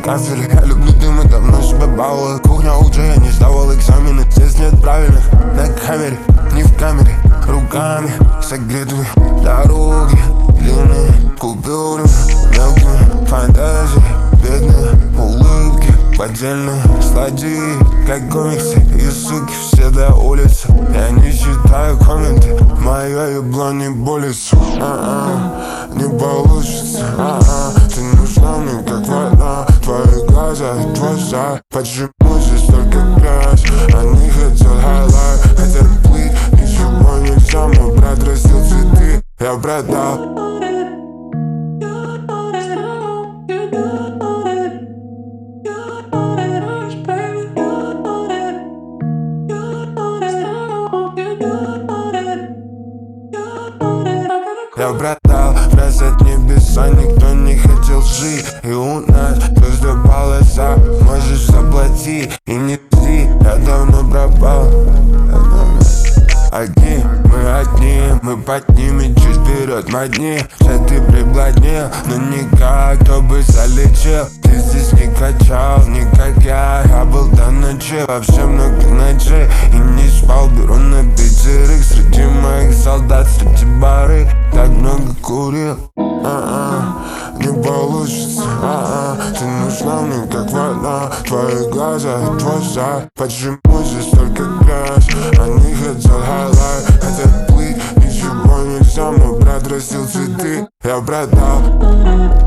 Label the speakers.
Speaker 1: кафеле. Я люблю дым и давно себя балую. Кухня уже, я не сдавал экзамены. Здесь нет правильных на камере, не в камере. Руками согретые дороги длинные, купюры мелкими, фантазии бедные, улыбки поддельные, злодеи, как комиксы. И суки все до улицы. Я не читаю комменты, мое ебло не болится. Не получится. Ты нужна мне как вода. Твои глаза и твой зад. Почему здесь только грязь? Они хотят хайлайт, хотят плыть. Ничего нельзя, мой брат растил цветы. Я продал. Я продал бросать небеса, никто не хотел жить. И у нас звезды полоса, можешь заплати и не жди. Я давно пропал. Одни, мы одни, мы поднимем чуть вперед модни. Все ты приблотнел, но никак, кто бы залечил. Ты здесь не качал, не как я был до ночи, вообще много ночей. И не спал, беру на пятерых. Среди моих солдат, среди бары. Так много курил, не получится. Ты нужна мне как вода. Твои глаза и твой зад. Почему здесь только грязь? Они хотят хайлайт, хотят плыть. Ничего нельзя, мой брат растил цветы. Я продал.